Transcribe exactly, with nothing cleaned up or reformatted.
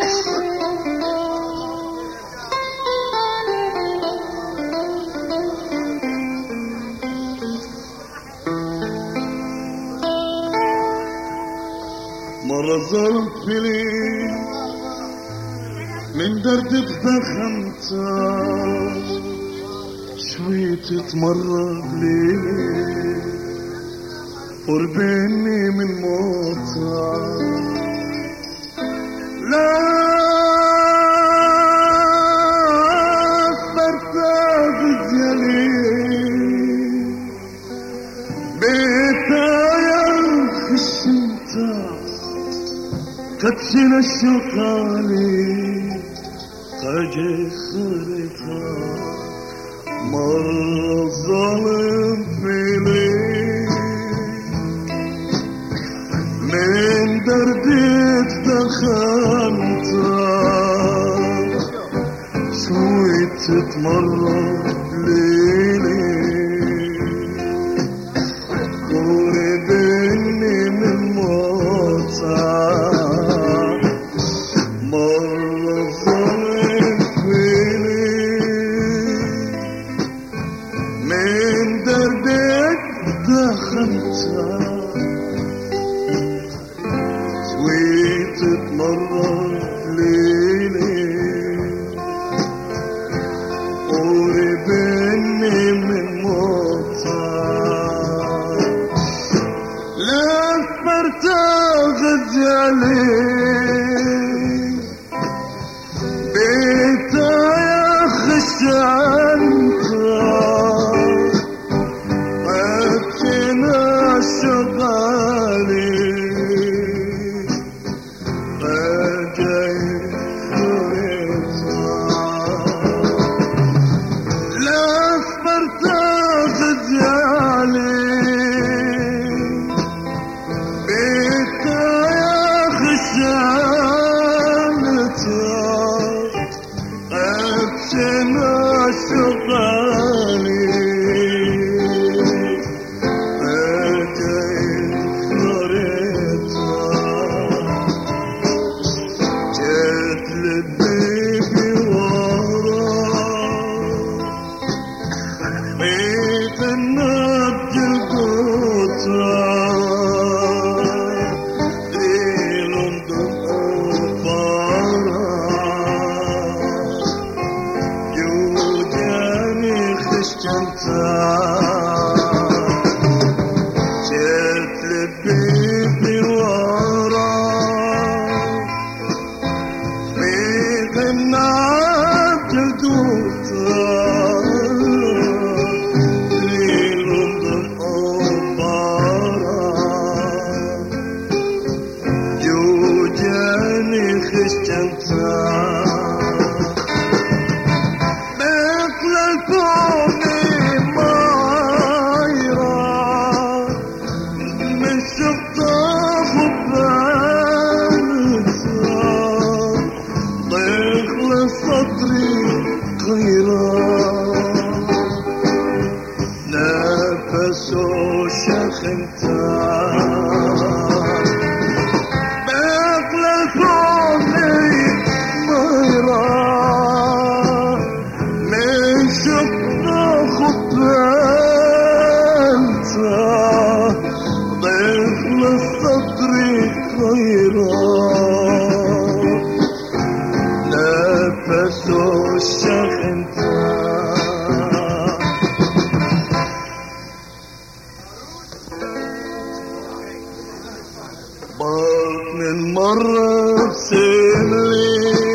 مرة ظرف لي من درد بذخمتها شوي تتمرد لي قربني من موتها لا فرتاق ديالي بيتا يخشمتا كتشنا الشقالي تجي خريطة مرة ظالم فيلي من دردي تدخلتها شوي تتمرد ليلي قربني من موتها مرة ظالم فيني من دردك دخلتها شوي تتمرد ليلي قربني من موتها لا فرتاغد عليك بيتا يا خشعنتا أبكينا شغالي أجاي خريطة لا فرتاغد عليك بيتا يا خشعنتا أبشنا شغالي أجاي خريطة جيت للبيبي ورا بيت النبض القطة جيت لبيبي ورا في غنات الدوتا في لندن أوبارا يوجاني خشنتا نفسه شخنتا بقل الكوني ميرا من شقنا خطانتا ضيخل الصدر خيرا نفسه شخنتا بطن المرة بسلي